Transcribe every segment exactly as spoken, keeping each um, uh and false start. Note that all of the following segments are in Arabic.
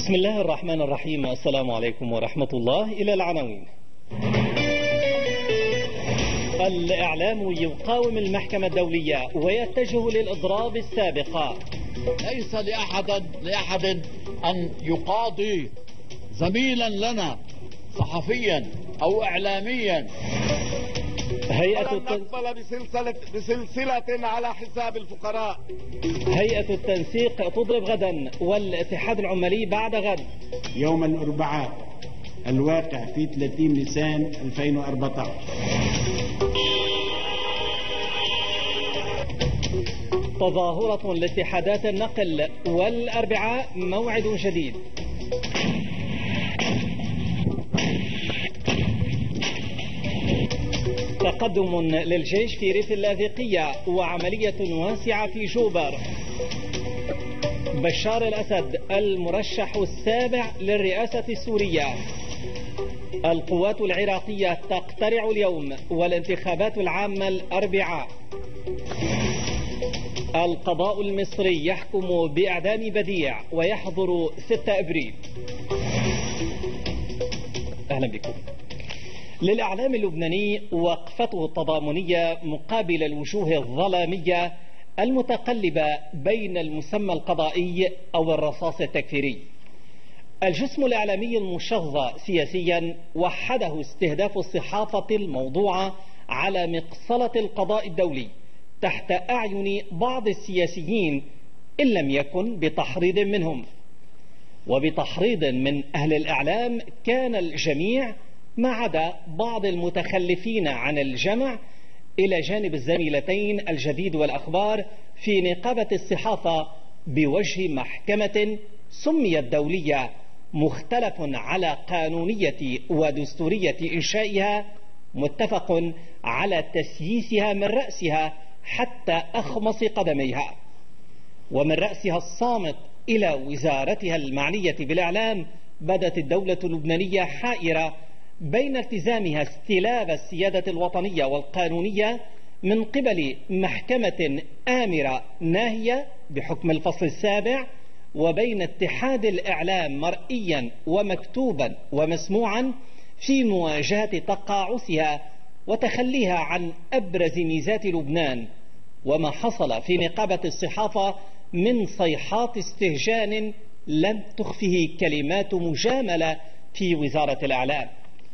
بسم الله الرحمن الرحيم. السلام عليكم ورحمة الله. إلى العناوين. الإعلام يقاوم المحكمة الدولية ويتجه للإضراب السابقة. ليس لأحد لأحد أن يقاضي زميلا لنا صحفيا أو إعلاميا. هيئة نقبل بسلسلة, بسلسلة على حساب الفقراء. هيئة التنسيق تضرب غدا والاتحاد العمالي بعد غد. يوم الأربعاء الواقع في ثلاثين نيسان ألفين وأربعة عشر. تظاهرة لاتحادات النقل والأربعاء موعد جديد. تقدم للجيش في ريف اللاذقية وعملية واسعة في جوبر. بشار الأسد المرشح السابع للرئاسة السورية. القوات العراقية تقترع اليوم والانتخابات العامة الأربعاء. القضاء المصري يحكم بإعدام بديع ويحظر ستة أبريل. أهلا بكم. للإعلام اللبناني وقفته التضامنية مقابل الوجوه الظلامية المتقلبة بين المسمى القضائي أو الرصاص التكفيري. الجسم الإعلامي المشظى سياسيا وحده استهداف الصحافة الموضوعة على مقصلة القضاء الدولي تحت أعين بعض السياسيين إن لم يكن بتحريض منهم، وبتحريض من أهل الإعلام كان الجميع ما عدا بعض المتخلفين عن الجمع إلى جانب الزميلتين الجديد والأخبار في نقابة الصحافة بوجه محكمة سميت دولية مختلف على قانونية ودستورية إنشائها، متفق على تسييسها من رأسها حتى أخمص قدميها، ومن رأسها الصامت إلى وزارتها المعنية بالإعلام. بدت الدولة اللبنانية حائرة بين التزامها استلاب السيادة الوطنية والقانونية من قبل محكمة آمرة ناهية بحكم الفصل السابع، وبين اتحاد الإعلام مرئيا ومكتوبا ومسموعا في مواجهة تقاعسها وتخليها عن أبرز ميزات لبنان. وما حصل في نقابة الصحافة من صيحات استهجان لم تخفه كلمات مجاملة في وزارة الإعلام،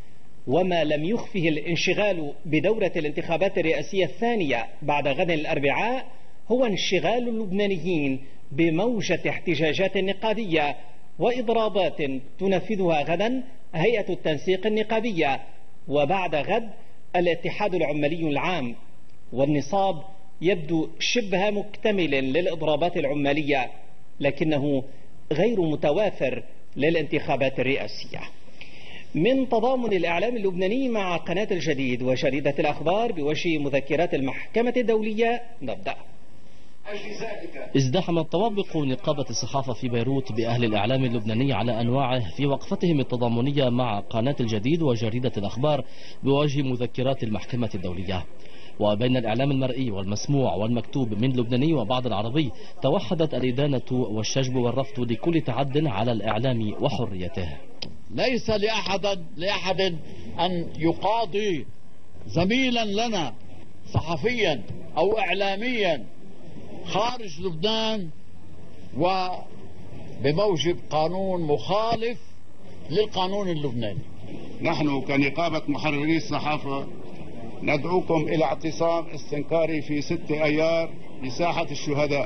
وما لم يخفه الانشغال بدورة الانتخابات الرئاسية الثانية بعد غد الأربعاء هو انشغال اللبنانيين بموجة احتجاجات نقابية وإضرابات تنفذها غدا هيئة التنسيق النقابية، وبعد غد الاتحاد العمالي العام. والنصاب يبدو شبه مكتمل للإضرابات العمالية، لكنه غير متوافر للانتخابات الرئاسية. من تضامن الإعلام اللبناني مع قناة الجديد وجريدة الأخبار بوجه مذكرات المحكمة الدولية نبدأ. ازدحمت طوابق نقابة الصحافة في بيروت بأهل الإعلام اللبناني على أنواعه في وقفتهم التضامنية مع قناة الجديد وجريدة الأخبار بوجه مذكرات المحكمة الدولية. وبين الإعلام المرئي والمسموع والمكتوب من لبناني وبعض العربي توحدت الإدانة والشجب والرفض لكل تعد على الإعلام وحريته. ليس لأحد لأحد أن يقاضي زميلا لنا صحفيا أو إعلاميا خارج لبنان وبموجب قانون مخالف للقانون اللبناني. نحن كنقابة محرري الصحافة ندعوكم إلى اعتصام استنكاري في ستة أيار بساحة الشهداء.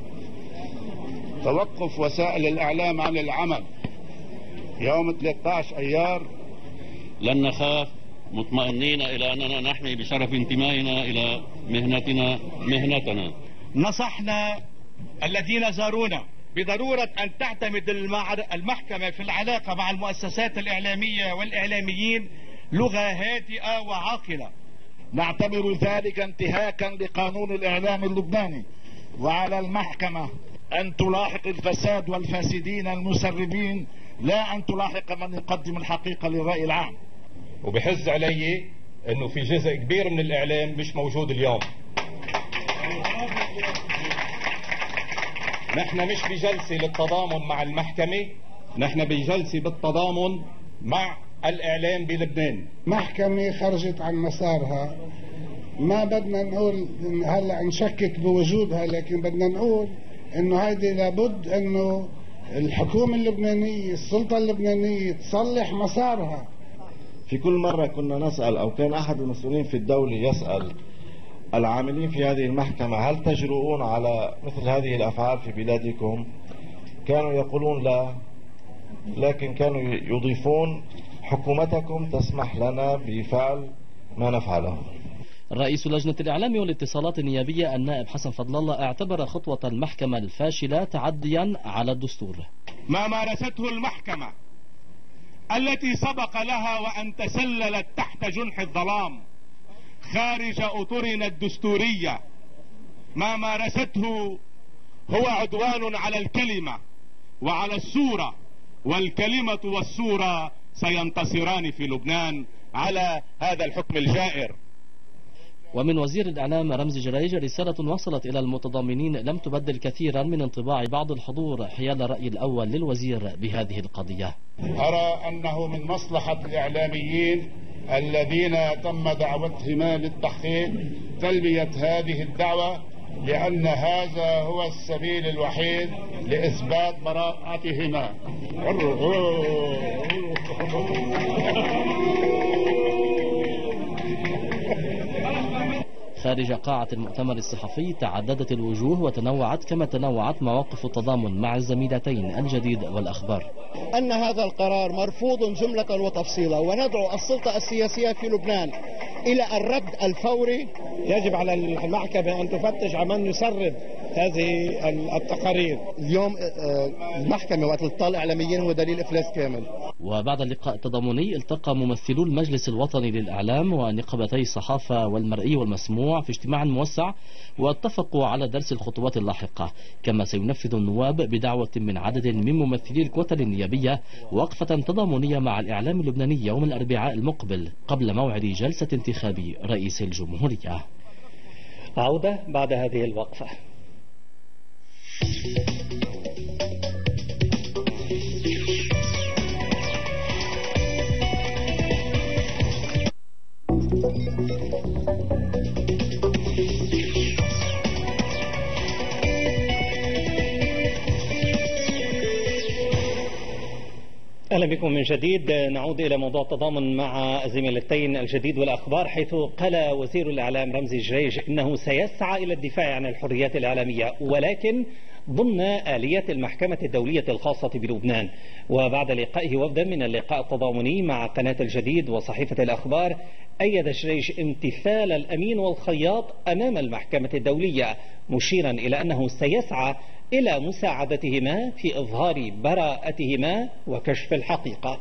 توقف وسائل الإعلام عن العمل يوم ثلاثة عشر أيار. لن نخاف، مطمئنين إلى أننا نحمي بشرف انتمائنا إلى مهنتنا مهنتنا. نصحنا الذين زارونا بضرورة أن تعتمد المحكمة في العلاقة مع المؤسسات الإعلامية والإعلاميين لغة هادئة وعاقلة. نعتبر ذلك انتهاكا لقانون الإعلام اللبناني، وعلى المحكمة أن تلاحق الفساد والفاسدين المسربين، لا أن تلاحق من يقدم الحقيقة للرأي العام. وبحز علي أنه في جزء كبير من الإعلام مش موجود اليوم. نحن مش بجلسة للتضامن مع المحكمة، نحن بجلسة بالتضامن مع الإعلام بلبنان. محكمة خرجت عن مسارها، ما بدنا نقول هلا نشكك بوجودها، لكن بدنا نقول انه هيدي لابد انه الحكومة اللبنانية، السلطة اللبنانية تصلح مسارها. في كل مرة كنا نسأل أو كان أحد المسؤولين في الدولة يسأل العاملين في هذه المحكمة هل تجرؤون على مثل هذه الأفعال في بلادكم؟ كانوا يقولون لا، لكن كانوا يضيفون حكومتكم تسمح لنا بفعل ما نفعله. رئيس لجنة الإعلام والاتصالات النيابية النائب حسن فضل الله اعتبر خطوة المحكمة الفاشلة تعديا على الدستور. ما مارسته المحكمة التي سبق لها وأن تسللت تحت جنح الظلام خارج أطرنا الدستورية، ما مارسته هو عدوان على الكلمة وعلى الصورة، والكلمة والصورة سينتصران في لبنان على هذا الحكم الجائر. ومن وزير الإعلام رمزي جريج رسالة وصلت إلى المتضامنين لم تبدل كثيرا من انطباع بعض الحضور حيال الرأي الأول للوزير بهذه القضية. أرى أنه من مصلحة الإعلاميين الذين تم دعوتهم للتحقيق تلبية هذه الدعوة، لأن هذا هو السبيل الوحيد لإثبات براءتهما. خارج قاعة المؤتمر الصحفي تعددت الوجوه وتنوعت كما تنوعت مواقف التضامن مع الزميلتين الجديد والأخبار. أن هذا القرار مرفوض جملة وتفصيلا، وندعو السلطة السياسية في لبنان إلى الرد الفوري. يجب على المحكمة أن تفتش عن من يسرب هذه التقارير. اليوم المحكمة وقت تطالع إعلاميين هو دليل إفلاس كامل. وبعد اللقاء التضامني التقى ممثلو المجلس الوطني للإعلام ونقابتي الصحافة والمرئي والمسموع في اجتماع موسع، واتفقوا على درس الخطوات اللاحقة. كما سينفذ النواب بدعوة من عدد من ممثلي الكتل النيابية وقفة تضامنية مع الإعلام اللبناني يوم الأربعاء المقبل قبل موعد جلسة انتخاب رئيس الجمهورية. عودة بعد هذه الوقفة. أهلا بكم من جديد. نعود إلى موضوع التضامن مع زميلتين الجديد والأخبار، حيث قال وزير الإعلام رمزي جريج إنه سيسعى إلى الدفاع عن الحريات الإعلامية، ولكن ضمن آلية المحكمة الدولية الخاصة بلبنان. وبعد لقائه وفدا من اللقاء التضامني مع قناة الجديد وصحيفة الأخبار، أيد جريج امتثال الأمين والخياط أمام المحكمة الدولية، مشيرا إلى أنه سيسعى إلى مساعدتهما في إظهار براءتهما وكشف الحقيقة.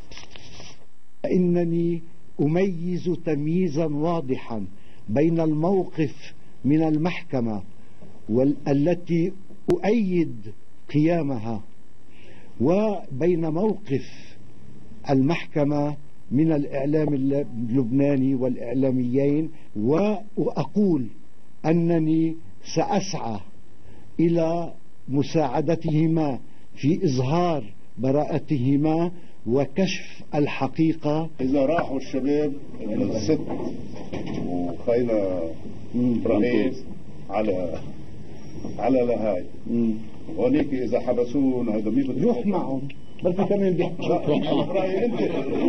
إنني أميز تمييزا واضحا بين الموقف من المحكمة والتي أؤيد قيامها وبين موقف المحكمة من الإعلام اللبناني والإعلاميين، وأقول أنني سأسعى إلى مساعدتهما في إظهار براءتهما وكشف الحقيقة. إذا راحوا الشباب الست وخينا رئيس على على لهاي هونيك إذا حبسون هذا مين روح معهم بركي كمان بيحكوا رأيي أنت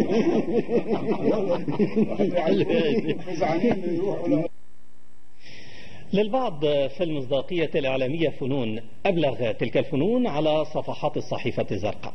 للبعض في المصداقية الإعلامية فنون، أبلغ تلك الفنون على صفحات الصحيفة الزرقاء.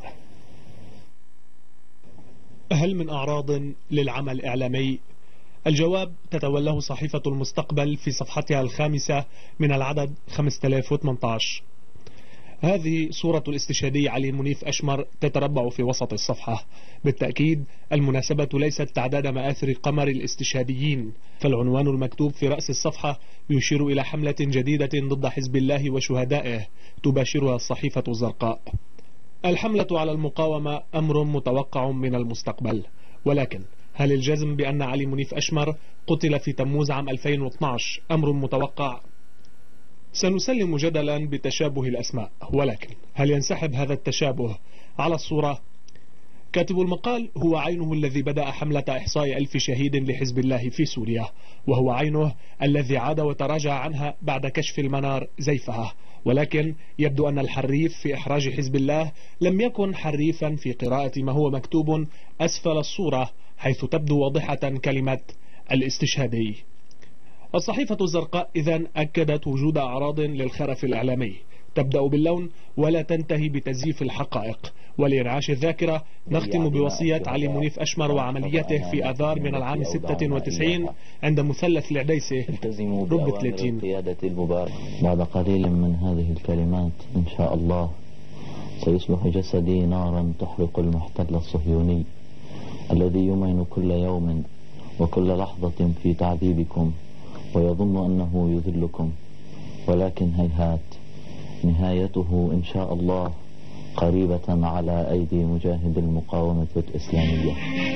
هل من أعراض للعمل الإعلامي؟ الجواب تتولاه صحيفة المستقبل في صفحتها الخامسة من العدد خمسة آلاف وثمانية عشر. هذه صورة الاستشهادي علي منيف أشمر تتربع في وسط الصفحة. بالتأكيد المناسبة ليست تعداد مآثر قمر الاستشهاديين، فالعنوان المكتوب في رأس الصفحة يشير إلى حملة جديدة ضد حزب الله وشهدائه تباشرها الصحيفة الزرقاء. الحملة على المقاومة أمر متوقع من المستقبل، ولكن هل الجزم بأن علي منيف أشمر قتل في تموز عام ألفين واثني عشر أمر متوقع؟ سنسلم جدلا بتشابه الأسماء، ولكن هل ينسحب هذا التشابه على الصورة؟ كاتب المقال هو عينه الذي بدأ حملة إحصاء ألف شهيد لحزب الله في سوريا، وهو عينه الذي عاد وتراجع عنها بعد كشف المنار زيفها، ولكن يبدو أن الحريف في إحراج حزب الله لم يكن حريفا في قراءة ما هو مكتوب أسفل الصورة، حيث تبدو واضحة كلمة الاستشهادي. الصحيفة الزرقاء إذن أكدت وجود أعراض للخرف الإعلامي تبدأ باللون ولا تنتهي بتزييف الحقائق. ولإنعاش الذاكرة نختم بوصية علي منيف أشمر وعمليته في آذار من العام ستة وتسعين عند مثلث العديسة رب ثلاثين. بعد قليل من هذه الكلمات إن شاء الله سيصبح جسدي نارا تحرق المحتل الصهيوني الذي يمين كل يوم وكل لحظة في تعذيبكم ويظن أنه يذلكم، ولكن هيهات نهايته إن شاء الله قريبة على أيدي مجاهد المقاومة الإسلامية.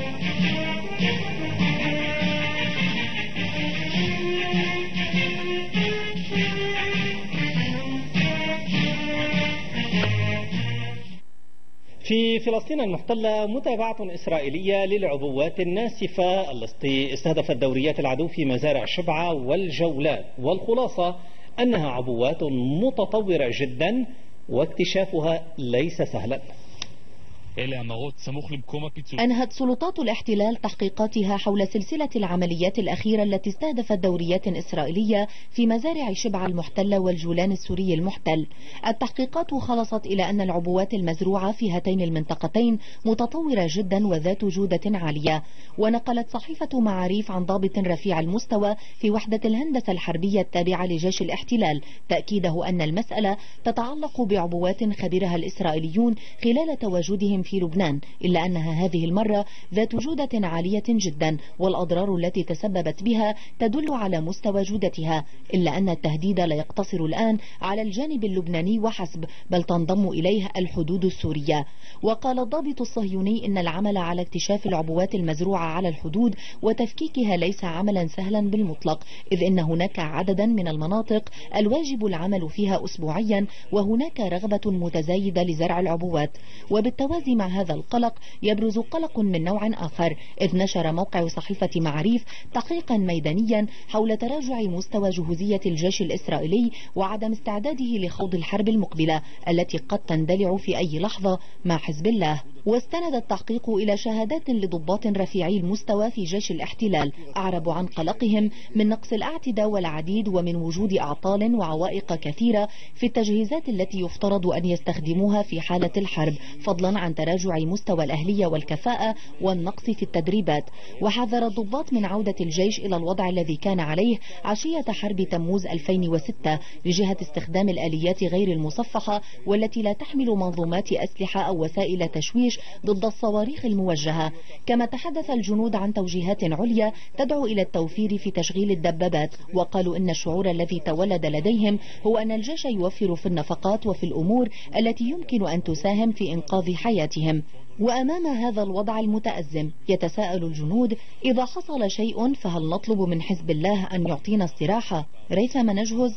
في فلسطين المحتلة متابعة إسرائيلية للعبوات الناسفة التي استهدفت دوريات العدو في مزارع شبعة والجولات، والخلاصة أنها عبوات متطورة جدا واكتشافها ليس سهلا. أنهت سلطات الاحتلال تحقيقاتها حول سلسلة العمليات الأخيرة التي استهدفت دوريات إسرائيلية في مزارع شبعة المحتلة والجولان السوري المحتل. التحقيقات خلصت إلى أن العبوات المزروعة في هاتين المنطقتين متطورة جدا وذات جودة عالية. ونقلت صحيفة معاريف عن ضابط رفيع المستوى في وحدة الهندسة الحربية التابعة لجيش الاحتلال تأكيده أن المسألة تتعلق بعبوات خبرها الإسرائيليون خلال تواجدهم في لبنان، إلا أنها هذه المرة ذات جودة عالية جدا، والأضرار التي تسببت بها تدل على مستوى جودتها، إلا أن التهديد لا يقتصر الآن على الجانب اللبناني وحسب، بل تنضم إليه الحدود السورية. وقال الضابط الصهيوني إن العمل على اكتشاف العبوات المزروعة على الحدود وتفكيكها ليس عملا سهلا بالمطلق، إذ إن هناك عددا من المناطق الواجب العمل فيها أسبوعيا، وهناك رغبة متزايدة لزرع العبوات. وبالتوازي مع هذا القلق يبرز قلق من نوع آخر، إذ نشر موقع صحيفة معاريف تحقيقا ميدانيا حول تراجع مستوى جهوزية الجيش الإسرائيلي وعدم استعداده لخوض الحرب المقبلة التي قد تندلع في أي لحظة مع حزب الله. واستند التحقيق إلى شهادات لضباط رفيعي المستوى في جيش الاحتلال أعربوا عن قلقهم من نقص الأعتدة والعديد ومن وجود أعطال وعوائق كثيرة في التجهيزات التي يفترض أن يستخدموها في حالة الحرب، فضلا عن تراجع مستوى الأهلية والكفاءة والنقص في التدريبات. وحذر الضباط من عودة الجيش إلى الوضع الذي كان عليه عشية حرب تموز ألفين وستة لجهة استخدام الآليات غير المصفحة والتي لا تحمل منظومات أسلحة أو وسائل تشويش ضد الصواريخ الموجهة. كما تحدث الجنود عن توجيهات عليا تدعو إلى التوفير في تشغيل الدبابات، وقالوا إن الشعور الذي تولد لديهم هو أن الجيش يوفر في النفقات وفي الأمور التي يمكن أن تساهم في إنقاذ حياتهم. وأمام هذا الوضع المتأزم يتساءل الجنود: إذا حصل شيء فهل نطلب من حزب الله أن يعطينا استراحة ريثما نجهز؟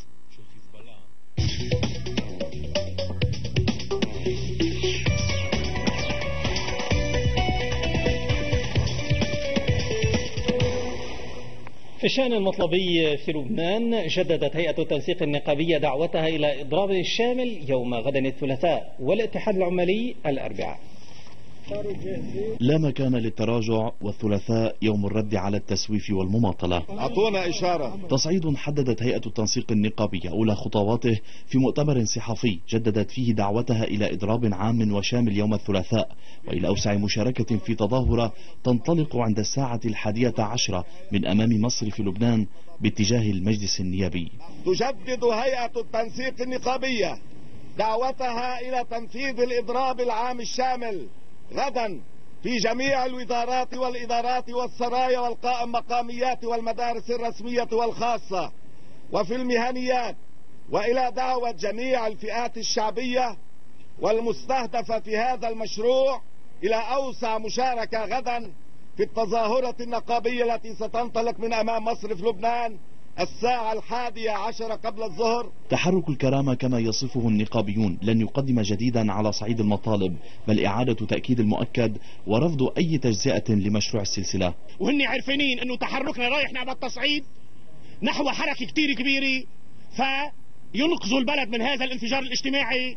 في الشأن المطلبي في لبنان جددت هيئة التنسيق النقابية دعوتها إلى إضراب شامل يوم غد الثلاثاء والاتحاد العمالي الأربعاء. لا مكان للتراجع، والثلاثاء يوم الرد على التسويف والمماطلة. أعطونا إشارة. تصعيد حددت هيئة التنسيق النقابية أولى خطواته في مؤتمر صحفي جددت فيه دعوتها إلى إضراب عام وشامل يوم الثلاثاء وإلى أوسع مشاركة في تظاهرة تنطلق عند الساعة الحادية عشرة من أمام مصر في لبنان باتجاه المجلس النيابي. تجدد هيئة التنسيق النقابية دعوتها إلى تنفيذ الإضراب العام الشامل غدا في جميع الوزارات والإدارات والسرايا والقائم مقاميات والمدارس الرسمية والخاصة وفي المهنيات، وإلى دعوة جميع الفئات الشعبية والمستهدفة في هذا المشروع إلى أوسع مشاركة غدا في التظاهرة النقابية التي ستنطلق من أمام مصر في لبنان الساعة الحادية عشرة قبل الظهر. تحرك الكرامة كما يصفه النقابيون لن يقدم جديدا على صعيد المطالب، بل إعادة تأكيد المؤكد ورفض أي تجزئة لمشروع السلسلة. وهن عارفين أنه تحركنا رايح نحو التصعيد نحو حركة كتير كبيرة، فينقذوا البلد من هذا الانفجار الاجتماعي،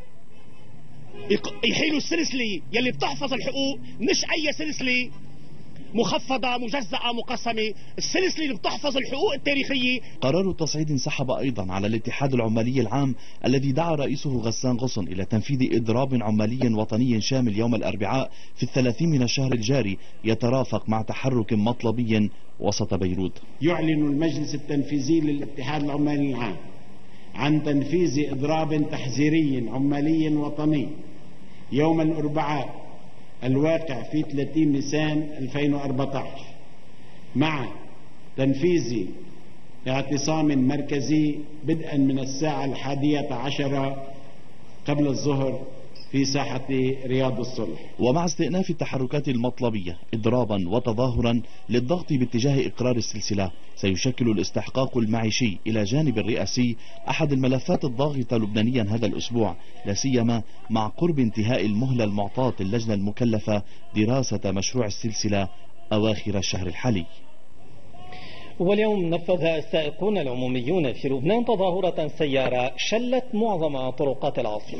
يحيلوا السلسلة يلي بتحفظ الحقوق، مش أي سلسلة مخفضة مجزأة مقسمة، السلسلة اللي بتحفظ الحقوق التاريخية. قرار التصعيد انسحب أيضا على الاتحاد العمالي العام الذي دعا رئيسه غسان غصن إلى تنفيذ إضراب عمالي وطني شامل يوم الأربعاء في الثلاثين من الشهر الجاري يترافق مع تحرك مطلبي وسط بيروت. يعلن المجلس التنفيذي للاتحاد العمالي العام عن تنفيذ إضراب تحذيري عمالي وطني يوم الأربعاء الواقع في ثلاثين نيسان ألفين وأربعة عشر مع تنفيذ اعتصام مركزي بدءا من الساعة الحادية عشرة قبل الظهر في ساحة رياض الصلح. ومع استئناف التحركات المطلبية إضرابا وتظاهرا للضغط باتجاه إقرار السلسلة، سيشكل الاستحقاق المعيشي إلى جانب الرئاسي أحد الملفات الضاغطة لبنانيا هذا الأسبوع، لا سيما مع قرب انتهاء المهلة المعطاة اللجنة المكلفة دراسة مشروع السلسلة أواخر الشهر الحالي. واليوم نفذ السائقون العموميون في لبنان تظاهرة سيارة شلت معظم طرقات العاصمة.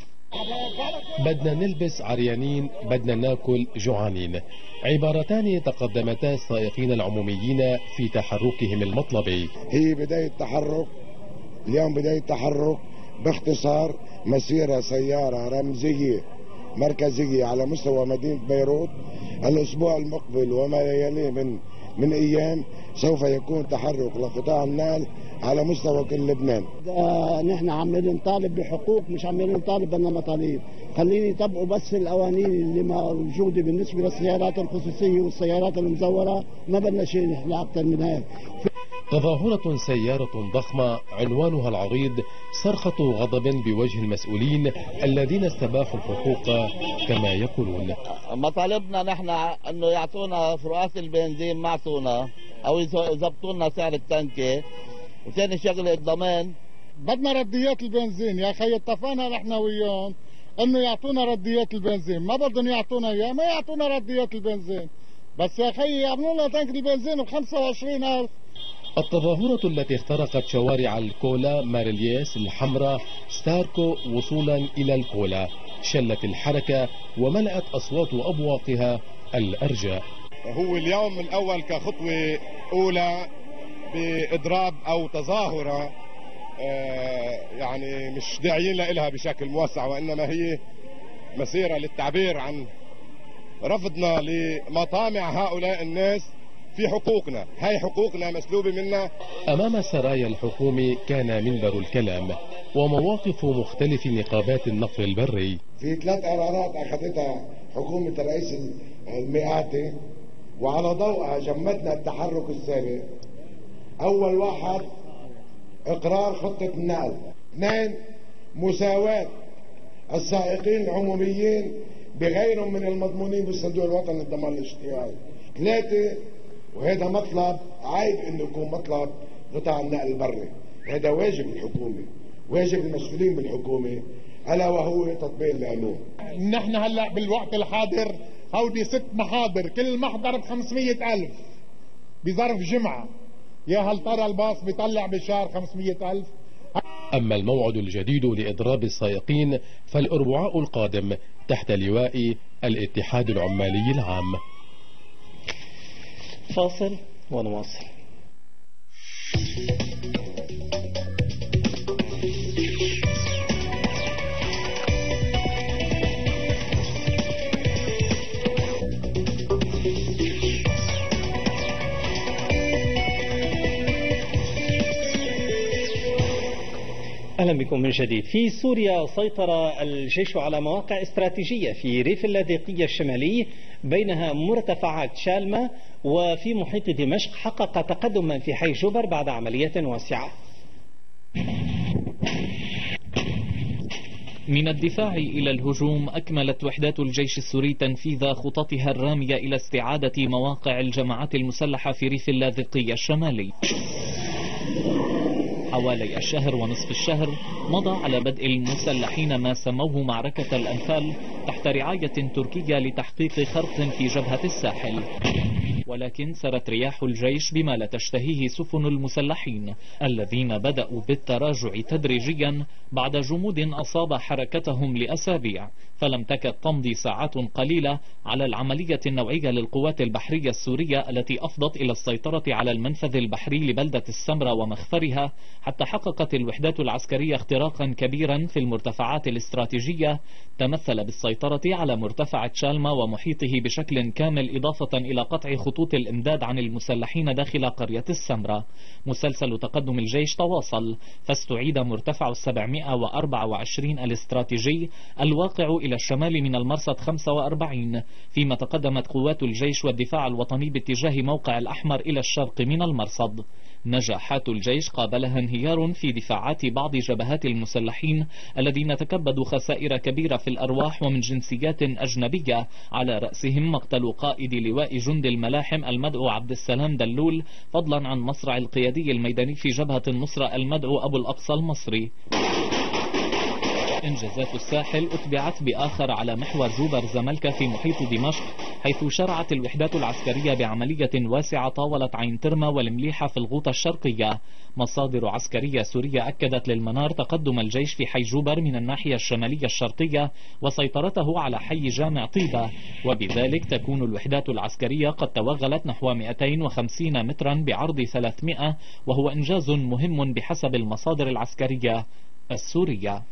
بدنا نلبس عريانين، بدنا ناكل جوعانين، عبارتان تقدمتا السائقين العموميين في تحركهم المطلبي. هي بداية تحرك اليوم، بداية تحرك باختصار مسيرة سيارة رمزية مركزية على مستوى مدينة بيروت. الأسبوع المقبل وما يليه من من أيام سوف يكون تحرك لقطاع النقل على مستوى كل لبنان. نحن عمالين نطالب بحقوق، مش عمالين نطالب بدنا مطالب. خليني يطبقوا بس القوانين اللي موجوده بالنسبه للسيارات الخصوصيه والسيارات المزوره، ما بدنا شيء نحن اكثر من هيك. تظاهرة سيارة ضخمة عنوانها العريض صرخة غضب بوجه المسؤولين الذين استباحوا الحقوق كما يقولون. مطالبنا نحن انه يعطونا فروقات البنزين، ما يعطونا او يضبطوا لنا سعر التنكه، وثاني شغله الضمان. بدنا رديات البنزين يا اخي، اتفقنا نحن وياهم انه يعطونا رديات البنزين، ما بدهم يعطونا اياه، ما يعطونا رديات البنزين، بس يا اخي يعملوا لنا تنك البنزين ب خمسة وعشرين ألف. التظاهرة التي اخترقت شوارع الكولا، ماريلياس، الحمراء، ستاركو وصولا إلى الكولا شلت الحركة وملأت أصوات أبواقها الأرجاء. هو اليوم الأول كخطوة أولى بإضراب أو تظاهرة يعني مش داعيين لها بشكل موسع، وإنما هي مسيرة للتعبير عن رفضنا لمطامع هؤلاء الناس في حقوقنا. هاي حقوقنا مسلوبة منا. أمام سرايا الحكومة كان منبر الكلام ومواقف مختلف نقابات النقل البري. في ثلاث قرارات أخذتها حكومة الرئيس المئاتي وعلى ضوءها جمدنا التحرك السابق. أول واحد إقرار خطة النقل، اثنين مساواة السائقين العموميين بغيرهم من المضمونين بالصندوق الوطني للضمان الاجتماعي، ثلاثة وهذا مطلب عيب انه يكون مطلب قطاع النقل البري، هذا واجب الحكومة، واجب المسؤولين بالحكومة، ألا وهو تطبيق القانون. نحن هلا بالوقت الحاضر هودي ست محاضر، كل محضر ب خمسمية ألف بظرف جمعة، يا هل ترى الباص بيطلع بالشهر خمسمية ألف؟ أما الموعد الجديد لإضراب السائقين فالأربعاء القادم تحت لواء الاتحاد العمالي العام. فاصل ونواصل. أهلا بكم من جديد. في سوريا سيطر الجيش على مواقع استراتيجية في ريف اللاذقية الشمالي بينها مرتفعات شالمة، وفي محيط دمشق حقق تقدما في حي جبر بعد عملية واسعة. من الدفاع إلى الهجوم أكملت وحدات الجيش السوري تنفيذ خططها الرامية إلى استعادة مواقع الجماعات المسلحة في ريف اللاذقية الشمالي. حوالي الشهر ونصف الشهر مضى على بدء المسلحين ما سموه معركة الأنفال تحت رعاية تركية لتحقيق خرق في جبهة الساحل، ولكن سرت رياح الجيش بما لا تشتهيه سفن المسلحين الذين بدأوا بالتراجع تدريجيا بعد جمود أصاب حركتهم لأسابيع، فلم تكد تمضي ساعات قليلة على العملية النوعية للقوات البحرية السورية التي أفضت إلى السيطرة على المنفذ البحري لبلدة السمرة ومخفرها، حتى حققت الوحدات العسكرية اختراقا كبيرا في المرتفعات الاستراتيجية تمثل بالسيطرة على مرتفع تشالما ومحيطه بشكل كامل، إضافة إلى قطع خطوط الإمداد عن المسلحين داخل قرية السمرة. مسلسل تقدم الجيش تواصل، فاستعيد مرتفع السبعمائة وأربعة وعشرين الاستراتيجي الواقع إلى الشمال من المرصد خمسة وأربعين، فيما تقدمت قوات الجيش والدفاع الوطني باتجاه موقع الأحمر إلى الشرق من المرصد. نجاحات الجيش قابلها انهيار في دفاعات بعض جبهات المسلحين الذين تكبدوا خسائر كبيرة في الأرواح ومن جنسيات أجنبية، على رأسهم مقتل قائد لواء جند الملاحم المدعو عبد السلام دلول، فضلا عن مصرع القيادي الميداني في جبهة النصرة المدعو أبو الأقصى المصري. إنجازات الساحل أتبعت بآخر على محور جوبر زملكة في محيط دمشق، حيث شرعت الوحدات العسكرية بعملية واسعة طاولت عين ترمى والمليحة في الغوطة الشرقية. مصادر عسكرية سورية أكدت للمنار تقدم الجيش في حي جوبر من الناحية الشمالية الشرقية وسيطرته على حي جامع طيبة، وبذلك تكون الوحدات العسكرية قد توغلت نحو مئتين وخمسين مترا بعرض ثلاثمائة، وهو إنجاز مهم بحسب المصادر العسكرية السورية.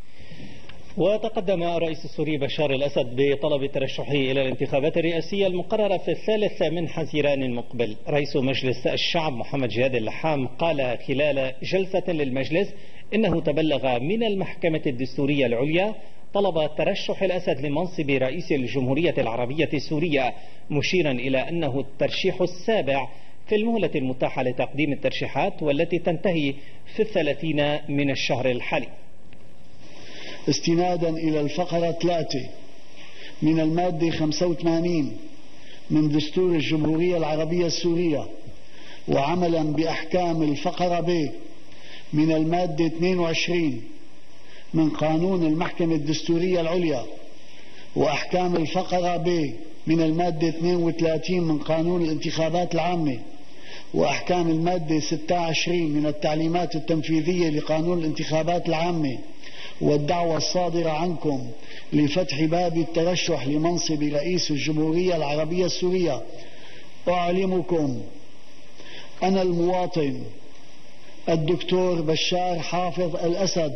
وتقدم الرئيس السوري بشار الأسد بطلب ترشحه إلى الانتخابات الرئاسية المقررة في الثالث من حزيران المقبل. رئيس مجلس الشعب محمد جهاد اللحام قال خلال جلسة للمجلس إنه تبلغ من المحكمة الدستورية العليا طلب ترشح الأسد لمنصب رئيس الجمهورية العربية السورية، مشيرا إلى أنه الترشيح السابع في المهلة المتاحة لتقديم الترشيحات والتي تنتهي في الثلاثين من الشهر الحالي. استنادا إلى الفقرة ثلاثة من المادة خمسة وثمانين من دستور الجمهورية العربية السورية، وعملا بأحكام الفقرة ب من المادة اثنين وعشرين من قانون المحكمة الدستورية العليا، وأحكام الفقرة ب من المادة اثنين وثلاثين من قانون الانتخابات العامة، وأحكام المادة ستة وعشرين من التعليمات التنفيذية لقانون الانتخابات العامة، والدعوة الصادرة عنكم لفتح باب الترشح لمنصب رئيس الجمهورية العربية السورية، أعلمكم أنا المواطن الدكتور بشار حافظ الأسد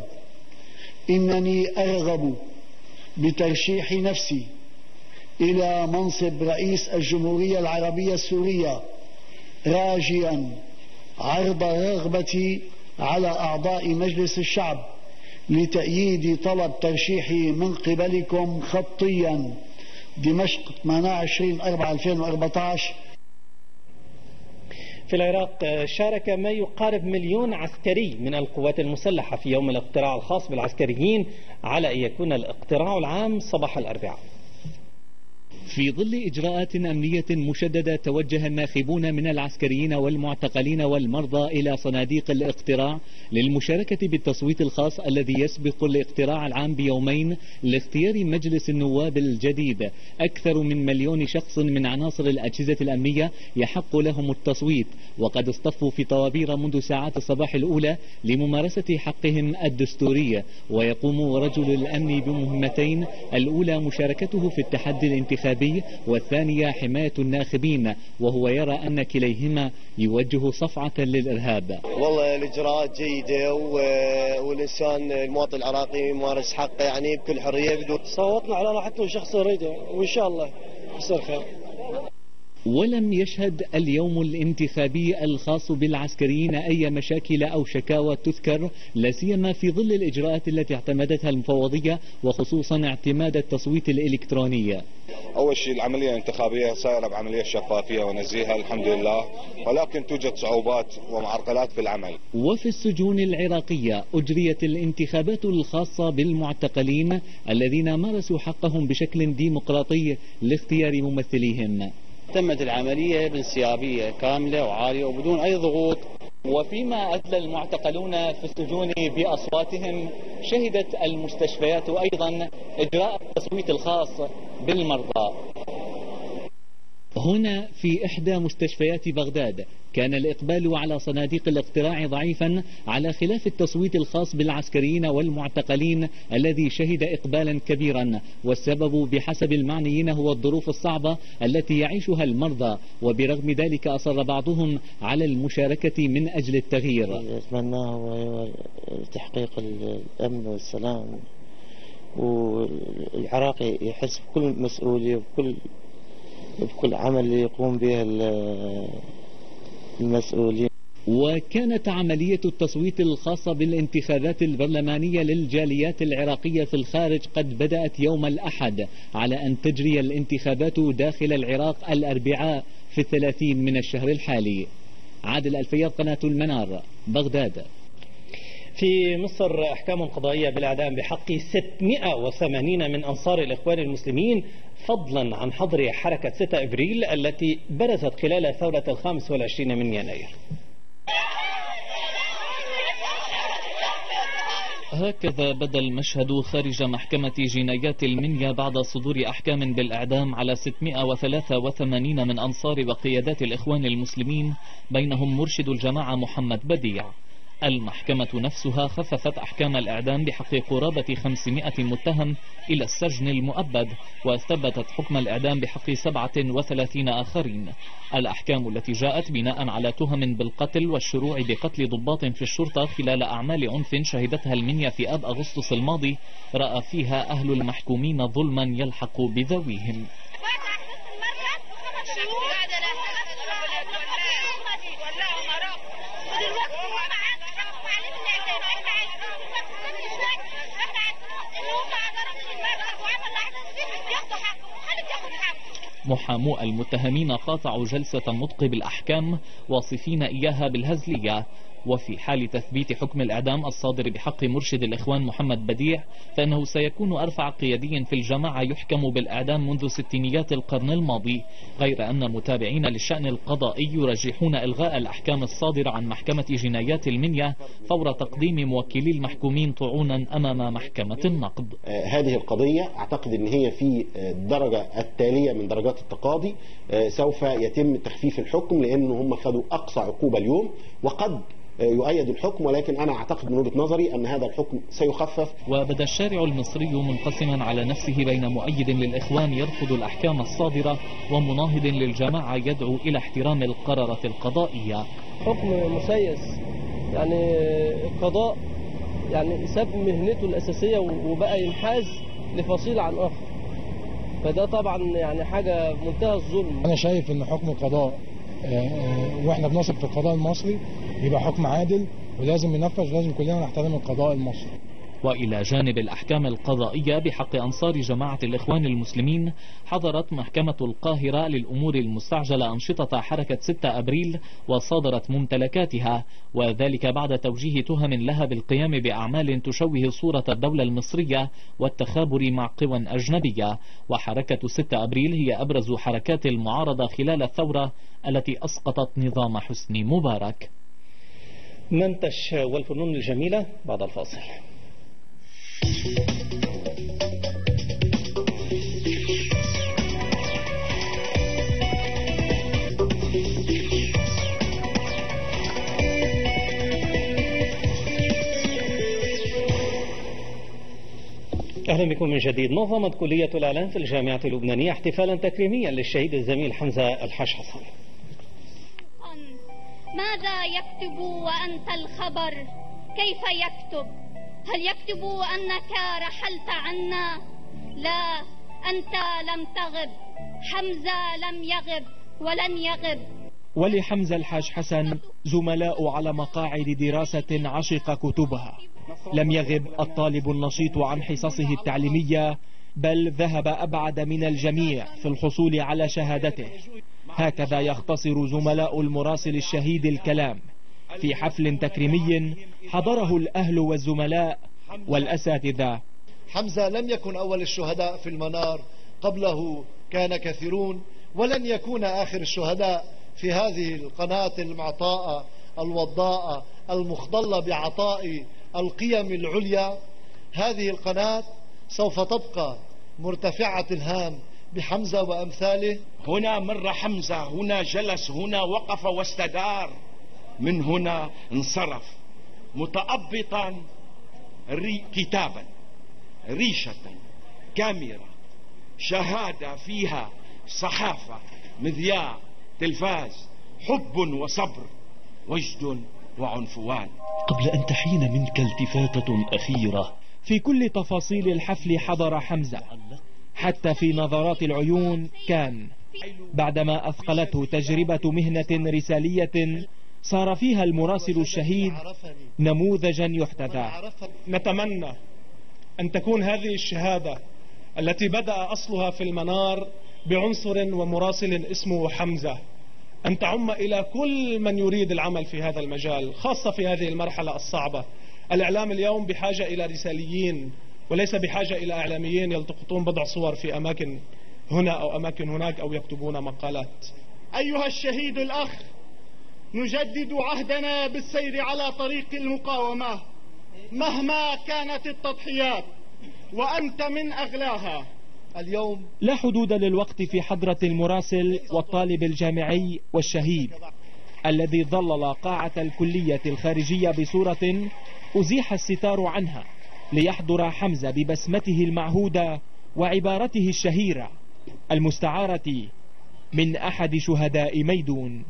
إنني أرغب بترشيح نفسي إلى منصب رئيس الجمهورية العربية السورية، راجيا عرض رغبتي على أعضاء مجلس الشعب لتأييد طلب ترشيحي من قبلكم خطيا. دمشق ثمانية وعشرين أربعة ألفين وأربعة عشر. في العراق شارك ما يقارب مليون عسكري من القوات المسلحة في يوم الاقتراع الخاص بالعسكريين، على أن يكون الاقتراع العام صباح الأربعاء. في ظل إجراءات أمنية مشددة، توجه الناخبون من العسكريين والمعتقلين والمرضى إلى صناديق الاقتراع للمشاركة بالتصويت الخاص الذي يسبق الاقتراع العام بيومين لاختيار مجلس النواب الجديد. أكثر من مليون شخص من عناصر الأجهزة الأمنية يحق لهم التصويت، وقد اصطفوا في طوابير منذ ساعات الصباح الأولى لممارسة حقهم الدستوري. ويقوم رجل الأمن بمهمتين، الأولى مشاركته في التحدي الانتخابي، والثانية حماية الناخبين، وهو يرى أن كليهما يوجه صفعة للإرهاب. والله الإجراءات جيدة، والإنسان المواطن العراقي يمارس حقه يعني بكل حرية بدون. صوتنا على راحته وشخص يريده، وإن شاء الله يصير خير. ولم يشهد اليوم الانتخابي الخاص بالعسكريين أي مشاكل أو شكاوى تذكر، لا سيما في ظل الإجراءات التي اعتمدتها المفوضية، وخصوصا اعتماد التصويت الإلكتروني. أول شيء العملية الانتخابية صايرة بعملية شفافية ونزيهة الحمد لله، ولكن توجد صعوبات ومعرقلات في العمل. وفي السجون العراقية أجريت الانتخابات الخاصة بالمعتقلين الذين مارسوا حقهم بشكل ديمقراطي لاختيار ممثليهم. تمت العملية بانسيابية كاملة وعالية وبدون أي ضغوط. وفيما أدلى المعتقلون في السجون بأصواتهم، شهدت المستشفيات أيضا إجراء التصويت الخاص بالمرضى. هنا في إحدى مستشفيات بغداد كان الإقبال على صناديق الاقتراع ضعيفا، على خلاف التصويت الخاص بالعسكريين والمعتقلين الذي شهد إقبالا كبيرا، والسبب بحسب المعنيين هو الظروف الصعبة التي يعيشها المرضى، وبرغم ذلك أصر بعضهم على المشاركة من أجل التغيير. أتمناه هو تحقيق الأمن والسلام، والعراق يحس بكل مسؤولية وبكل بكل عمل يقوم به المسؤولين. وكانت عملية التصويت الخاصة بالانتخابات البرلمانية للجاليات العراقية في الخارج قد بدأت يوم الأحد، على أن تجري الانتخابات داخل العراق الأربعاء في الثلاثين من الشهر الحالي. عادل الفياض، قناة المنار، بغداد. في مصر أحكام قضائية بالإعدام بحق ستمائة وثمانين من أنصار الإخوان المسلمين، فضلا عن حظر حركة ستة أبريل التي برزت خلال ثورة الخامس والعشرين من يناير. هكذا بدا المشهد خارج محكمة جنايات المنيا بعد صدور أحكام بالإعدام على ستمائة وثلاثة وثمانين من أنصار وقيادات الإخوان المسلمين، بينهم مرشد الجماعة محمد بديع. المحكمة نفسها خففت أحكام الإعدام بحق قرابة خمسمائة متهم إلى السجن المؤبد، وثبتت حكم الإعدام بحق سبعة وثلاثين آخرين. الأحكام التي جاءت بناء على تهم بالقتل والشروع بقتل ضباط في الشرطة خلال أعمال عنف شهدتها المنيا في آب أغسطس الماضي، رأى فيها أهل المحكومين ظلما يلحق بذويهم. محامو المتهمين قاطعوا جلسة النطق بالأحكام واصفين إياها بالهزلية. وفي حال تثبيت حكم الإعدام الصادر بحق مرشد الإخوان محمد بديع، فإنه سيكون أرفع قيادي في الجماعة يحكم بالإعدام منذ ستينيات القرن الماضي، غير أن متابعين للشأن القضائي يرجحون إلغاء الأحكام الصادرة عن محكمة جنايات المنيا فور تقديم موكلي المحكومين طعونا أمام محكمة النقد. هذه القضية أعتقد أن هي في الدرجة التالية من درجات التقاضي سوف يتم تخفيف الحكم، لأنه هم خدوا أقصى عقوبة اليوم، وقد يؤيد الحكم، ولكن أنا أعتقد من وجهة نظري أن هذا الحكم سيخفف. وبدا الشارع المصري منقسما على نفسه بين مؤيد للإخوان يرفض الأحكام الصادرة ومناهض للجماعة يدعو إلى احترام القرارة القضائية. حكم مسيس، يعني القضاء يعني ساب مهنته الأساسية وبقى ينحاز لفصيل عن آخر، فده طبعا يعني حاجة منتهى الظلم. أنا شايف أن حكم القضاء واحنا بنثق في القضاء المصري يبقى حكم عادل ولازم ينفذ، ولازم كلنا نحترم القضاء المصري. وإلى جانب الأحكام القضائية بحق أنصار جماعة الإخوان المسلمين، حضرت محكمة القاهرة للأمور المستعجلة أنشطة حركة ستة أبريل وصادرت ممتلكاتها، وذلك بعد توجيه تهم لها بالقيام بأعمال تشوه صورة الدولة المصرية والتخابر مع قوى أجنبية. وحركة ستة أبريل هي أبرز حركات المعارضة خلال الثورة التي أسقطت نظام حسني مبارك. منتش والفنون الجميلة بعد الفاصل. أهلا بكم من جديد. نظمت كلية الإعلام في الجامعة اللبنانية احتفالا تكريميا للشهيد الزميل حمزة الحاج حسن. ماذا يكتب وأنت الخبر؟ كيف يكتب؟ هل يكتب أنك رحلت عنا؟ لا، أنت لم تغب، حمزة لم يغب ولن يغب. ولحمزة الحاج حسن زملاء على مقاعد دراسة عشق كتبها. لم يغب الطالب النشيط عن حصصه التعليمية، بل ذهب أبعد من الجميع في الحصول على شهادته. هكذا يختصر زملاء المراسل الشهيد الكلام في حفل تكريمي حضره الأهل والزملاء والأساتذة. حمزة لم يكن أول الشهداء في المنار، قبله كان كثيرون، ولن يكون آخر الشهداء في هذه القناة المعطاءة الوضاءة المخضلة بعطاء القيم العليا، هذه القناة سوف تبقى مرتفعة الهام بحمزة وأمثاله. هنا مر حمزة، هنا جلس، هنا وقف واستدار، من هنا انصرف متأبطا ري كتابا، ريشة، كاميرا، شهادة فيها صحافة، مذياع، تلفاز، حب وصبر، وجد وعنفوان. قبل أن تحين منك التفاتة أخيرة. في كل تفاصيل الحفل حضر حمزة، حتى في نظرات العيون كان، بعدما أثقلته تجربة مهنة رسالية صار فيها المراسل الشهيد نموذجا يحتذى. نتمنى أن تكون هذه الشهادة التي بدأ أصلها في المنار بعنصر ومراسل اسمه حمزة أن تعم إلى كل من يريد العمل في هذا المجال، خاصة في هذه المرحلة الصعبة. الإعلام اليوم بحاجة إلى رساليين وليس بحاجة إلى إعلاميين يلتقطون بضع صور في أماكن هنا أو أماكن هناك أو يكتبون مقالات. أيها الشهيد الأخ، نجدد عهدنا بالسير على طريق المقاومة مهما كانت التضحيات، وأنت من أغلاها. اليوم لا حدود للوقت في حضرة المراسل والطالب الجامعي والشهيد الذي ظلل قاعة الكلية الخارجية بصورة أزيح الستار عنها ليحضر حمزة ببسمته المعهودة وعبارته الشهيرة المستعارة من أحد شهداء ميدون.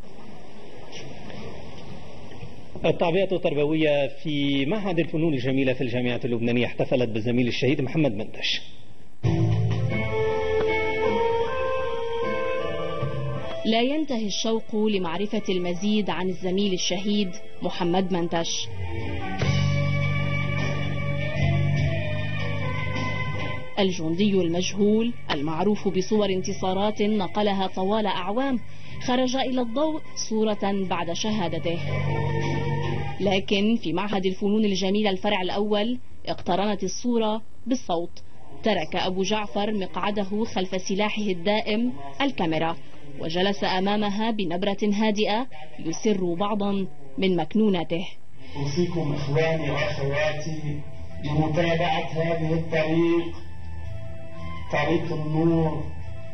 التعبئة التربوية في معهد الفنون الجميلة في الجامعة اللبنانية احتفلت بالزميل الشهيد محمد منتش. لا ينتهي الشوق لمعرفة المزيد عن الزميل الشهيد محمد منتش. الجندي المجهول المعروف بصور انتصارات نقلها طوال أعوام خرج إلى الضوء صورة بعد شهادته، لكن في معهد الفنون الجميلة الفرع الأول اقترنت الصورة بالصوت. ترك أبو جعفر مقعده خلف سلاحه الدائم الكاميرا وجلس أمامها بنبرة هادئة يسر بعضا من مكنوناته. أوصيكم إخواني وأخواتي بمتابعة هذه الطريق، طريق النور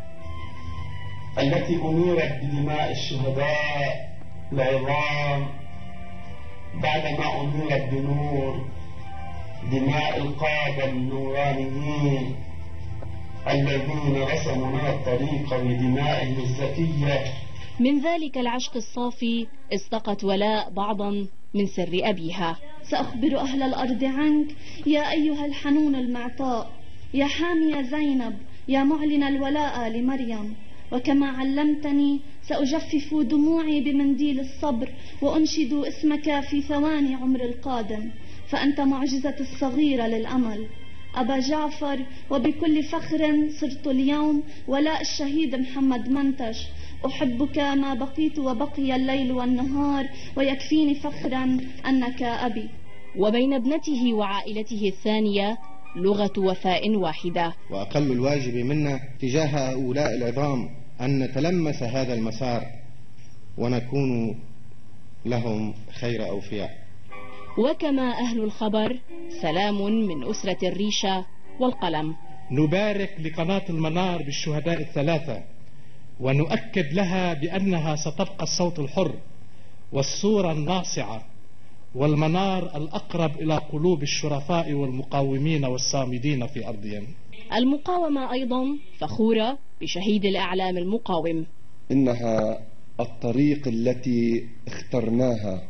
التي أنيرت بدماء الشهداء العظام بعدما أنيرت بنور دماء القادة النورانيين الذين رسموا لنا الطريق بدمائهم الزكية. من ذلك العشق الصافي استقت ولاء بعضا من سر أبيها. سأخبر أهل الأرض عنك يا أيها الحنون المعطاء، يا حامي زينب، يا معلن الولاء لمريم. وكما علمتني سأجفف دموعي بمنديل الصبر وأنشد اسمك في ثواني عمر القادم، فأنت معجزة الصغيرة للأمل. أبا جعفر، وبكل فخر صرت اليوم ولاء الشهيد محمد منتش. أحبك ما بقيت وبقي الليل والنهار، ويكفيني فخرا أنك أبي. وبين ابنته وعائلته الثانية لغة وفاء واحدة. وأقل الواجب منا تجاه هؤلاء العظام أن نتلمس هذا المسار ونكون لهم خير أوفياء. وكما أهل الخبر سلام من أسرة الريشة والقلم. نبارك لقناة المنار بالشهداء الثلاثة، ونؤكد لها بأنها ستبقى الصوت الحر والصورة الناصعة والمنار الأقرب إلى قلوب الشرفاء والمقاومين والصامدين في أرضهم. المقاومة أيضا فخورة بشهيد الإعلام المقاوم. إنها الطريق التي اخترناها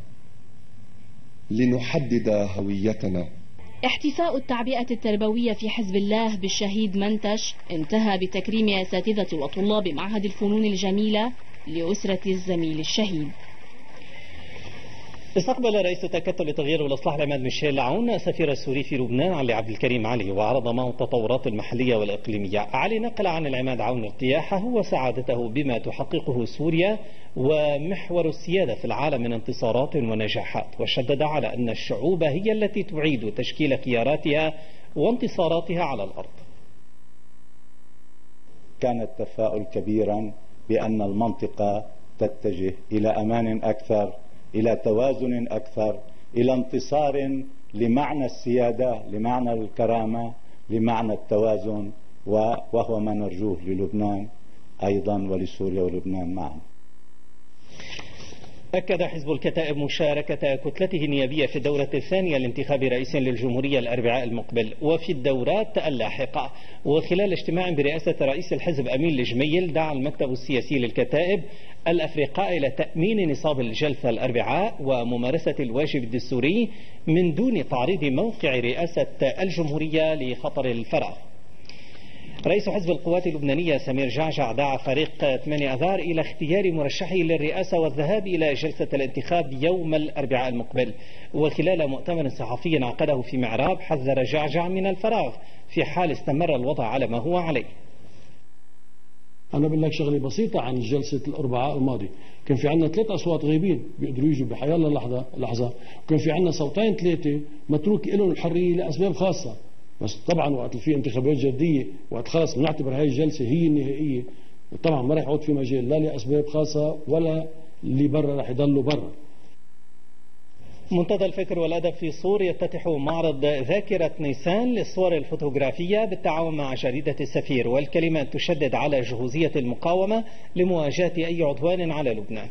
لنحدد هويتنا. احتفاء التعبئة التربوية في حزب الله بالشهيد منتش انتهى بتكريم أساتذة وطلاب معهد الفنون الجميلة لأسرة الزميل الشهيد. استقبل رئيس تكتل التغيير والإصلاح العماد ميشيل عون السفير السوري في لبنان علي عبد الكريم علي، وعرض معه التطورات المحلية والإقليمية. علي نقل عن العماد عون ارتياحه وسعادته بما تحققه سوريا ومحور السيادة في العالم من انتصارات ونجاحات، وشدد على أن الشعوب هي التي تعيد تشكيل خياراتها وانتصاراتها على الأرض. كان التفاؤل كبيرا بأن المنطقة تتجه إلى أمان أكثر إلى توازن أكثر، إلى انتصار لمعنى السيادة، لمعنى الكرامة، لمعنى التوازن، وهو ما نرجوه للبنان أيضا ولسوريا ولبنان معا. أكد حزب الكتائب مشاركة كتلته النيابية في الدورة الثانية لانتخاب رئيس للجمهورية الأربعاء المقبل وفي الدورات اللاحقة. وخلال اجتماع برئاسة رئيس الحزب أمين الجميل، دعا المكتب السياسي للكتائب الأفرقاء إلى تأمين نصاب الجلسة الأربعاء وممارسة الواجب الدستوري من دون تعريض موقع رئاسة الجمهورية لخطر الفراغ. رئيس حزب القوات اللبنانية سمير جعجع دعا فريق ثمانية أذار إلى اختيار مرشحه للرئاسة والذهاب إلى جلسة الانتخاب يوم الأربعاء المقبل. وخلال مؤتمر صحفي عقده في معراب، حذر جعجع من الفراغ في حال استمر الوضع على ما هو عليه. أنا بقول لك شغلة بسيطة عن جلسة الأربعاء الماضي. كان في عنا ثلاث أصوات غايبين بيقدروا يجوا بحيالله لحظة لحظة، وكان في عنا صوتين ثلاثة متروك لهم الحرية لأسباب خاصة. بس طبعا وقت في انتخابات جدية، وقت خلص بنعتبر هاي الجلسة هي النهائية، طبعا ما راح يعود في مجال لا لأسباب خاصة ولا اللي برا راح يضلوا برا. منتدى الفكر والأدب في صور يفتتح معرض ذاكرة نيسان للصور الفوتوغرافية بالتعاون مع جريدة السفير، والكلمة تشدد على جهوزية المقاومة لمواجهة أي عدوان على لبنان.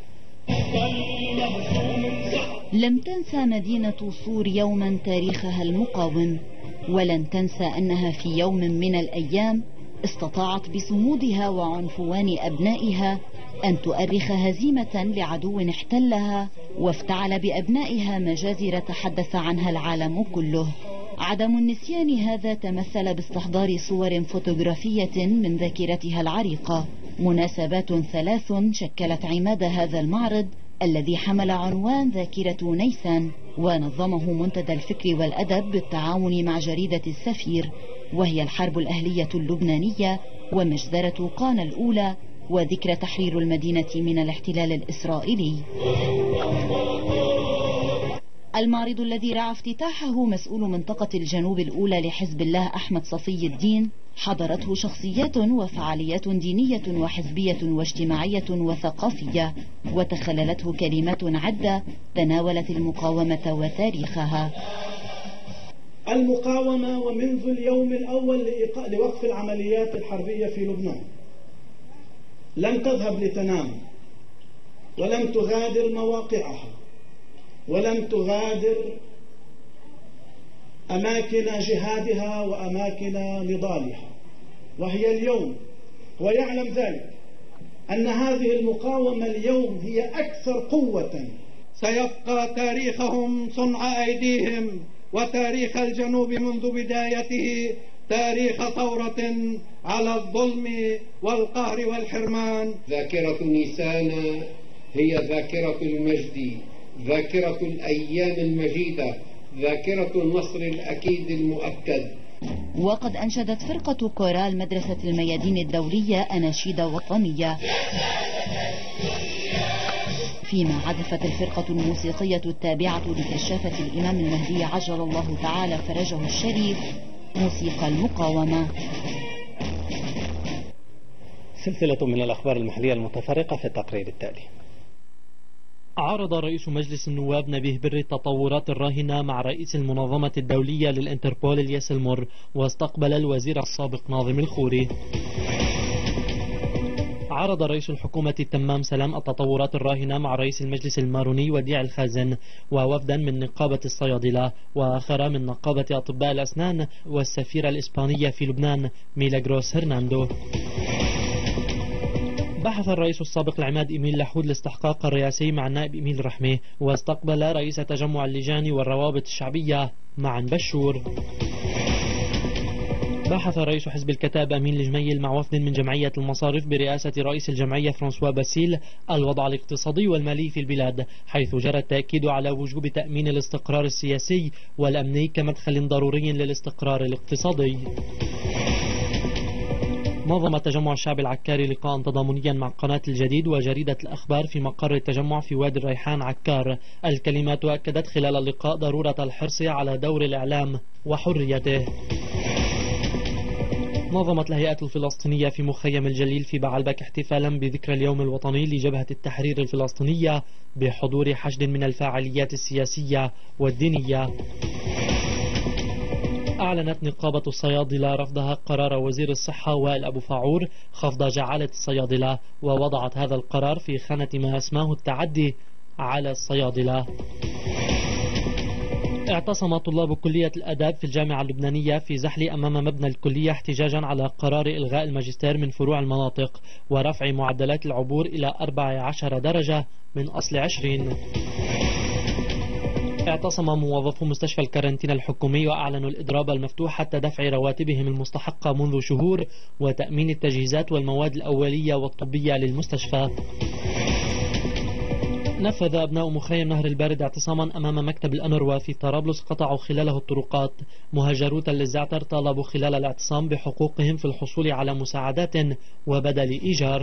لم تنسى مدينة صور يوما تاريخها المقاوم، ولن تنسى أنها في يوم من الأيام استطاعت بصمودها وعنفوان أبنائها أن تؤرخ هزيمة لعدو احتلها وافتعل بأبنائها مجازر تحدث عنها العالم كله. عدم النسيان هذا تمثل باستحضار صور فوتوغرافية من ذاكرتها العريقة. مناسبات ثلاث شكلت عماد هذا المعرض الذي حمل عنوان ذاكرة نيسان، ونظمه منتدى الفكر والأدب بالتعاون مع جريدة السفير، وهي الحرب الأهلية اللبنانية ومجزرة قانا الأولى وذكرى تحرير المدينة من الاحتلال الإسرائيلي. المعرض الذي رعى افتتاحه مسؤول منطقة الجنوب الأولى لحزب الله أحمد صفي الدين حضرته شخصيات وفعاليات دينية وحزبية واجتماعية وثقافية، وتخللته كلمات عدة تناولت المقاومة وتاريخها. المقاومة ومنذ اليوم الأول لوقف العمليات الحربية في لبنان لم تذهب لتنام، ولم تغادر مواقعها، ولم تغادر أماكن جهادها وأماكن نضالها، وهي اليوم، ويعلم ذلك أن هذه المقاومة اليوم هي أكثر قوة. سيبقى تاريخهم صنع أيديهم، وتاريخ الجنوب منذ بدايته تاريخ ثورة على الظلم والقهر والحرمان. ذاكرة نيسان هي ذاكرة المجد، ذاكرة الأيام المجيدة، ذاكرة النصر الأكيد المؤكد. وقد أنشدت فرقة كورال مدرسة الميادين الدولية أناشيد وطنية، فيما عزفت الفرقة الموسيقية التابعة لكشافة الإمام المهدي عجل الله تعالى فرجه الشريف موسيقى المقاومة. سلسلة من الأخبار المحلية المتفرقة في التقرير التالي. عارض رئيس مجلس النواب نبيه بري التطورات الراهنة مع رئيس المنظمة الدولية للإنتربول الياس المر، واستقبل الوزير السابق ناظم الخوري. عرض رئيس الحكومة التمام سلام التطورات الراهنة مع رئيس المجلس الماروني وديع الخازن ووفدا من نقابة الصيادلة وآخر من نقابة أطباء الأسنان والسفيرة الإسبانية في لبنان ميلاغروس هرناندو. بحث الرئيس السابق العماد إيميل لحود الاستحقاق الرئاسي مع النائب إيميل رحمة، واستقبل رئيس تجمع اللجان والروابط الشعبية معا بشور. بحث رئيس حزب الكتاب أمين الجميل مع وفد من جمعية المصارف برئاسة رئيس الجمعية فرانسوا باسيل الوضع الاقتصادي والمالي في البلاد، حيث جرى التأكيد على وجوب تأمين الاستقرار السياسي والأمني كمدخل ضروري للاستقرار الاقتصادي. نظم تجمع الشعب العكاري لقاء تضامنيا مع قناة الجديد وجريدة الأخبار في مقر التجمع في وادي الريحان عكار. الكلمات أكدت خلال اللقاء ضرورة الحرص على دور الإعلام وحريته. نظمت الهيئات الفلسطينية في مخيم الجليل في بعلبك احتفالا بذكرى اليوم الوطني لجبهة التحرير الفلسطينية بحضور حشد من الفاعليات السياسية والدينية. أعلنت نقابة الصيادلة رفضها قرار وزير الصحة وائل أبو فاعور خفض جعالة الصيادلة، ووضعت هذا القرار في خانة ما اسماه التعدي على الصيادلة. اعتصم طلاب كلية الآداب في الجامعة اللبنانية في زحل أمام مبنى الكلية احتجاجا على قرار إلغاء الماجستير من فروع المناطق ورفع معدلات العبور إلى أربع عشرة درجة من أصل عشرين. اعتصم موظفو مستشفى الكارنتينا الحكومي وأعلنوا الإضراب المفتوح حتى دفع رواتبهم المستحقة منذ شهور وتأمين التجهيزات والمواد الأولية والطبية للمستشفى. نفذ أبناء مخيم نهر البارد اعتصاما أمام مكتب الأنروا في طرابلس قطعوا خلاله الطرقات. مهاجرو تل الزعتر طالبوا خلال الاعتصام بحقوقهم في الحصول على مساعدات وبدل إيجار.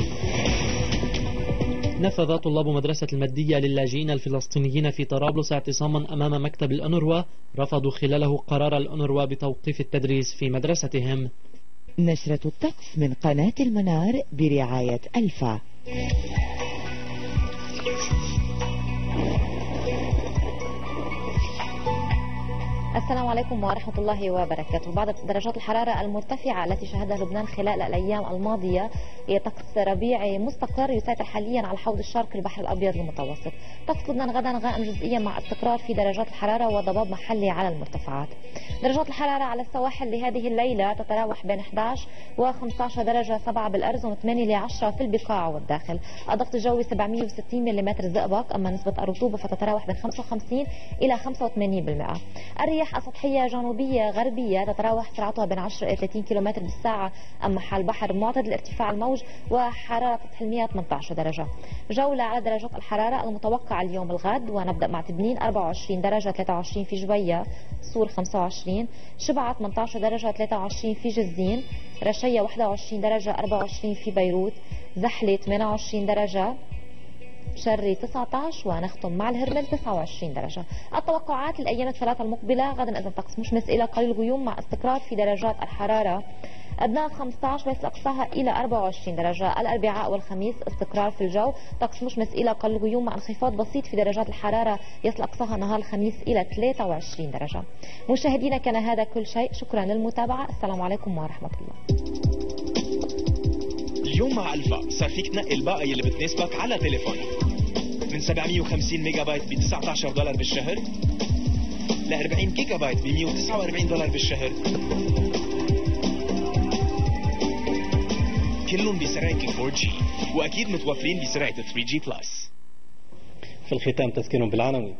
نفذ طلاب مدرسة المادية للاجئين الفلسطينيين في طرابلس اعتصاما أمام مكتب الأنروا رفضوا خلاله قرار الأنروا بتوقيف التدريس في مدرستهم. نشرة الطقس من قناة المنار برعاية ألفا. السلام عليكم ورحمة الله وبركاته. بعد درجات الحرارة المرتفعة التي شهدها لبنان خلال الأيام الماضية، طقس ربيعي مستقر يسيطر حاليا على الحوض الشرقي البحر الأبيض المتوسط. طقس لبنان غدا غائم جزئيا مع استقرار في درجات الحرارة وضباب محلي على المرتفعات. درجات الحرارة على السواحل لهذه الليلة تتراوح بين إحدى عشر و خمسة عشر درجة، سبعة بالأرز وثمانية ل عشرة في البقاع والداخل. الضغط الجوي سبعمئة وستين ملم زئبق، أما نسبة الرطوبة فتتراوح بين خمسة وخمسين إلى خمسة وثمانين بالمئة. الرياح سطحية جنوبية غربية تتراوح سرعتها بين عشرة إلى ثلاثين كيلومتر بالساعة، أما حال البحر معتدل ارتفاع الموج وحرارة سطح المياه ثمانية عشر درجة. جولة على درجات الحرارة المتوقعة اليوم الغد، ونبدأ مع تبنين أربعة وعشرين درجة، ثلاثة وعشرين في جوية، صور خمسة وعشرين، شبعة ثمانية عشر درجة، ثلاثة وعشرين في جزين، رشية واحد وعشرين درجة، أربعة وعشرين في بيروت، زحلة ثمانية وعشرين درجة، شري تسعة عشر، ونختم مع الهرمل تسعة وعشرين درجة. التوقعات للأيام الثلاثة المقبلة: غدا إذا طقس مشمس إلى قليل غيوم مع استقرار في درجات الحرارة. أدنى خمسة عشر بيصل أقصاها إلى أربعة وعشرين درجة. الأربعاء والخميس استقرار في الجو، طقس مشمس إلى قليل غيوم مع انخفاض بسيط في درجات الحرارة يصل أقصاها نهار الخميس إلى ثلاثة وعشرين درجة. مشاهدينا كان هذا كل شيء، شكرا للمتابعة، السلام عليكم ورحمة الله. اليوم مع ألفا صار فيك تنقي الباقة اللي بتناسبك على تليفونك، من سبعمئة وخمسين ميجا بايت ب تسعة عشر دولار بالشهر ل أربعين جيجا بايت ب مئة وتسعة وأربعين دولار بالشهر، كلهم بسرعة الفور جي، وأكيد متوفرين بسرعة ثري جي بلس. في الختام تذكير بالعناوين.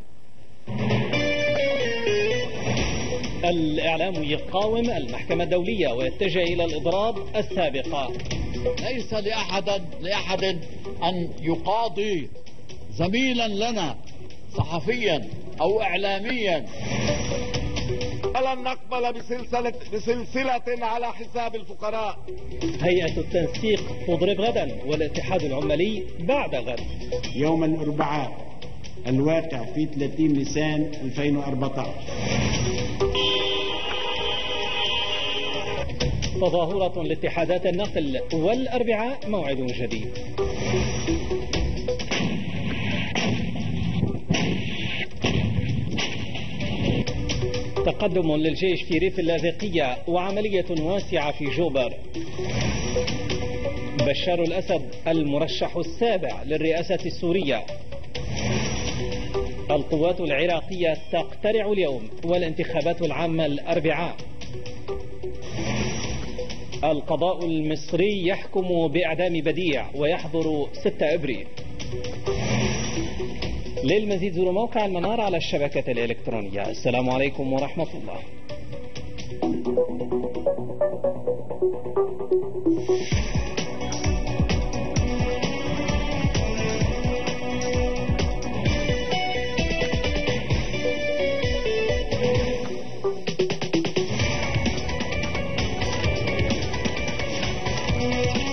الإعلام يقاوم المحكمة الدولية ويتجه إلى الإضراب السابقة. ليس لأحد لأحد أن يقاضي زميلا لنا صحفيا أو إعلاميا. ولن نقبل بسلسلة, بسلسلة على حساب الفقراء. هيئة التنسيق تضرب غدا والاتحاد العمالي بعد غد. يوم الأربعاء الواقع في ثلاثين نيسان ألفين وأربعة عشر. تظاهرة لاتحادات النقل، والأربعاء موعد جديد. تقدم للجيش في ريف اللاذقية وعملية واسعة في جوبر. بشار الأسد المرشح السابع للرئاسة السورية. القوات العراقية تقترع اليوم والانتخابات العامة الأربعاء. القضاء المصري يحكم بإعدام بديع ويحضر ستة إبريل. للمزيد زوروا موقع المنار على الشبكة الإلكترونية. السلام عليكم ورحمة الله.